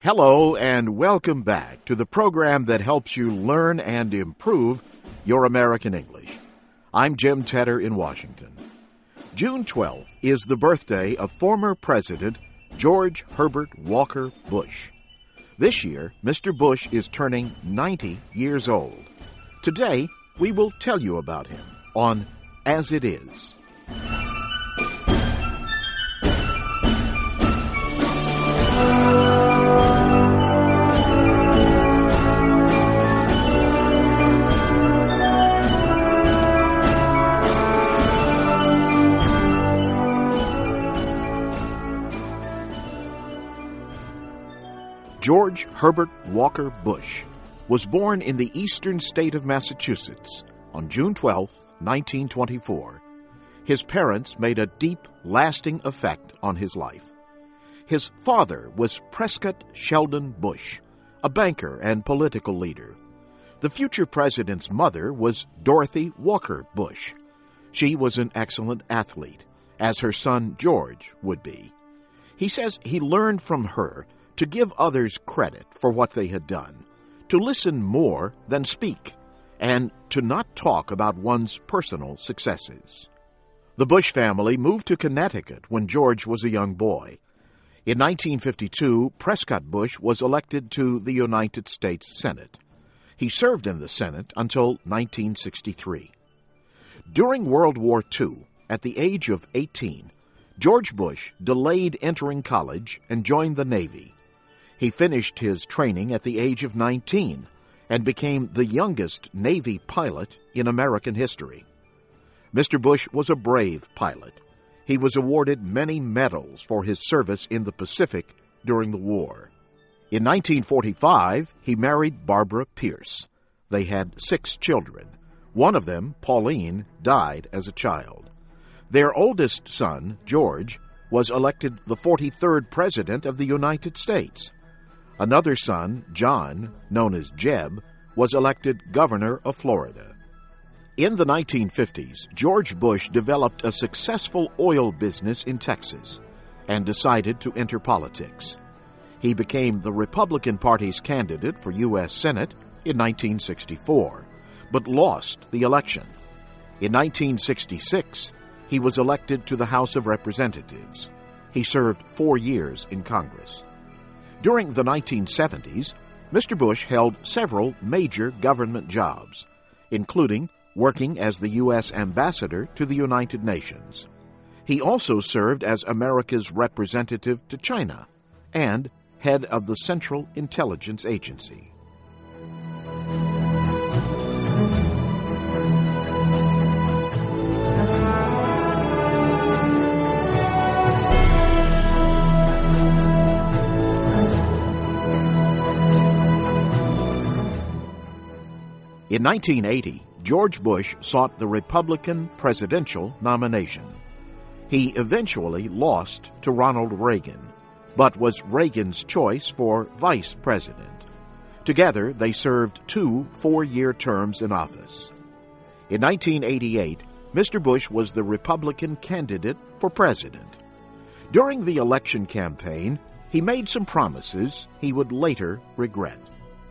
Hello and welcome back to the program that helps you learn and improve your American English. I'm Jim Tedder in Washington. June 12th is the birthday of former President George Herbert Walker Bush. This year, Mr. Bush is turning 90 years old. Today, we will tell you about him on As It Is. George Herbert Walker Bush was born in the eastern state of Massachusetts on June 12, 1924. His parents made a deep, lasting effect on his life. His father was Prescott Sheldon Bush, a banker and political leader. The future president's mother was Dorothy Walker Bush. She was an excellent athlete, as her son George would be. He says he learned from her to give others credit for what they had done, to listen more than speak, and to not talk about one's personal successes. The Bush family moved to Connecticut when George was a young boy. In 1952, Prescott Bush was elected to the United States Senate. He served in the Senate until 1963. During World War II, at the age of 18, George Bush delayed entering college and joined the Navy. He finished his training at the age of 19 and became the youngest Navy pilot in American history. Mr. Bush was a brave pilot. He was awarded many medals for his service in the Pacific during the war. In 1945, he married Barbara Pierce. They had 6 children. One of them, Pauline, died as a child. Their oldest son, George, was elected the 43rd President of the United States. Another son, John, known as Jeb, was elected governor of Florida. In the 1950s, George Bush developed a successful oil business in Texas and decided to enter politics. He became the Republican Party's candidate for U.S. Senate in 1964, but lost the election. In 1966, he was elected to the House of Representatives. He served 4 years in Congress. During the 1970s, Mr. Bush held several major government jobs, including working as the U.S. ambassador to the United Nations. He also served as America's representative to China and head of the Central Intelligence Agency. In 1980, George Bush sought the Republican presidential nomination. He eventually lost to Ronald Reagan, but was Reagan's choice for vice president. Together, they served 2 4-year terms in office. In 1988, Mr. Bush was the Republican candidate for president. During the election campaign, he made some promises he would later regret.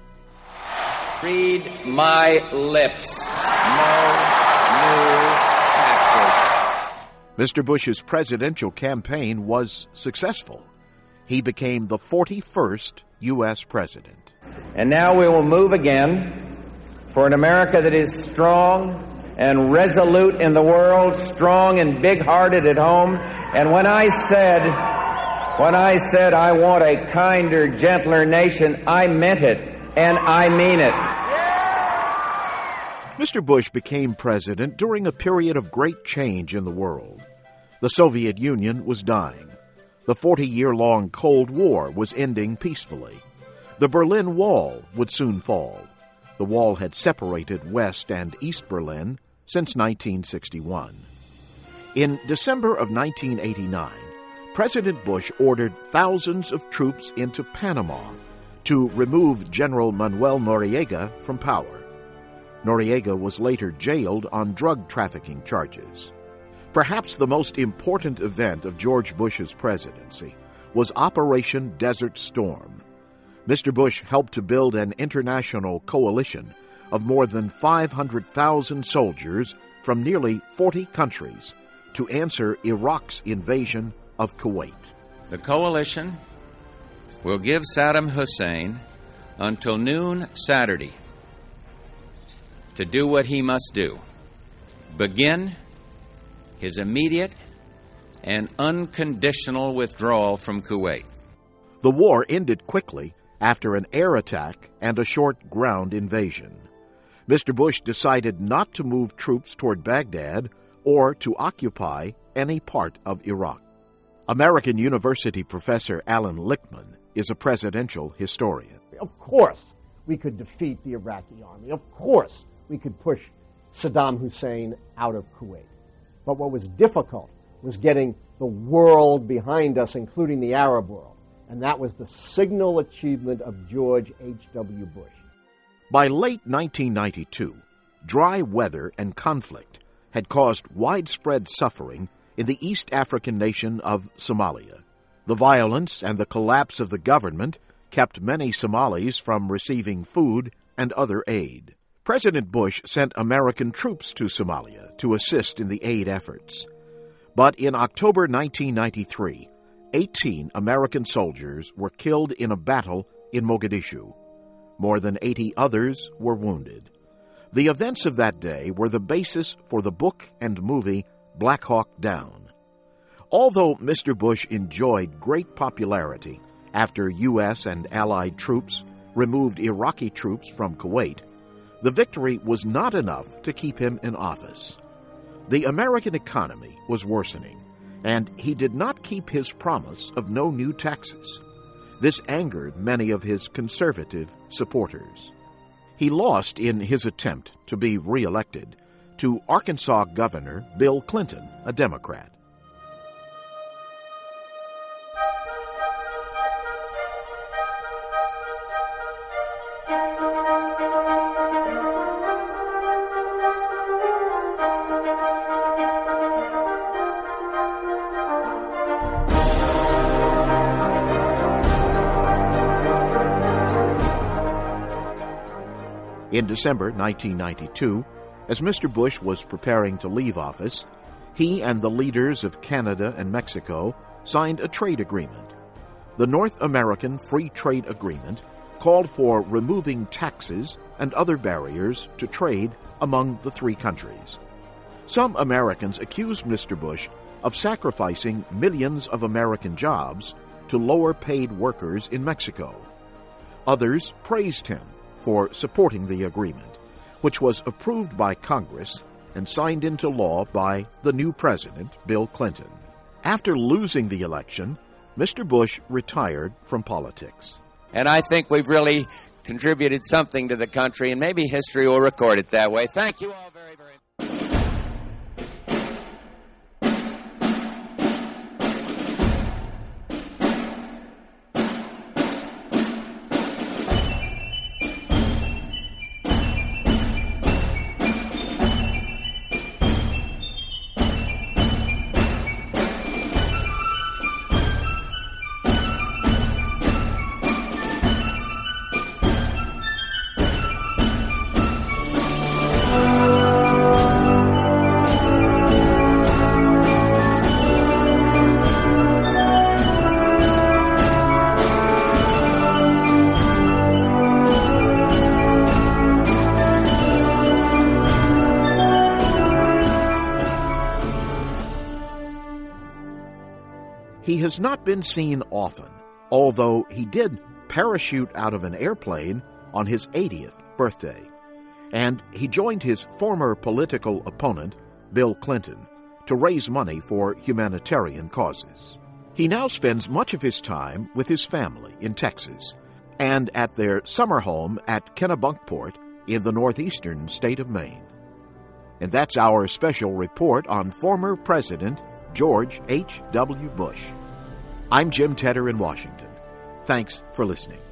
Read my lips. No new taxes. Mr. Bush's presidential campaign was successful. He became the 41st U.S. president. And now we will move again for an America that is strong and resolute in the world, strong and big-hearted at home. And when I said I want a kinder, gentler nation, I meant it. And I mean it. Mr. Bush became president during a period of great change in the world. The Soviet Union was dying. The 40-year-long Cold War was ending peacefully. The Berlin Wall would soon fall. The wall had separated West and East Berlin since 1961. In December of 1989, President Bush ordered thousands of troops into Panama to remove General Manuel Noriega from power. Noriega was later jailed on drug trafficking charges. Perhaps the most important event of George Bush's presidency was Operation Desert Storm. Mr. Bush helped to build an international coalition of more than 500,000 soldiers from nearly 40 countries to answer Iraq's invasion of Kuwait. The coalition will give Saddam Hussein until noon Saturday to do what he must do: begin his immediate and unconditional withdrawal from Kuwait. The war ended quickly after an air attack and a short ground invasion. Mr. Bush decided not to move troops toward Baghdad or to occupy any part of Iraq. American University professor Alan Lichtman is a presidential historian. Of course, we could defeat the Iraqi army. Of course, we could push Saddam Hussein out of Kuwait. But what was difficult was getting the world behind us, including the Arab world. And that was the signal achievement of George H.W. Bush. By late 1992, dry weather and conflict had caused widespread suffering in the East African nation of Somalia. The violence and the collapse of the government kept many Somalis from receiving food and other aid. President Bush sent American troops to Somalia to assist in the aid efforts. But in October 1993, 18 American soldiers were killed in a battle in Mogadishu. More than 80 others were wounded. The events of that day were the basis for the book and movie Black Hawk Down. Although Mr. Bush enjoyed great popularity after U.S. and Allied troops removed Iraqi troops from Kuwait, the victory was not enough to keep him in office. The American economy was worsening, and he did not keep his promise of no new taxes. This angered many of his conservative supporters. He lost in his attempt to be reelected to Arkansas Governor Bill Clinton, a Democrat. In December 1992, as Mr. Bush was preparing to leave office, he and the leaders of Canada and Mexico signed a trade agreement. The North American Free Trade Agreement called for removing taxes and other barriers to trade among the three countries. Some Americans accused Mr. Bush of sacrificing millions of American jobs to lower-paid workers in Mexico. Others praised him for supporting the agreement, which was approved by Congress and signed into law by the new president, Bill Clinton. After losing the election, Mr. Bush retired from politics. And I think we've really contributed something to the country, and maybe history will record it that way. Thank you all very, very much. He has not been seen often, although he did parachute out of an airplane on his 80th birthday. And he joined his former political opponent, Bill Clinton, to raise money for humanitarian causes. He now spends much of his time with his family in Texas and at their summer home at Kennebunkport in the northeastern state of Maine. And that's our special report on former President George H.W. Bush. I'm Jim Tedder in Washington. Thanks for listening.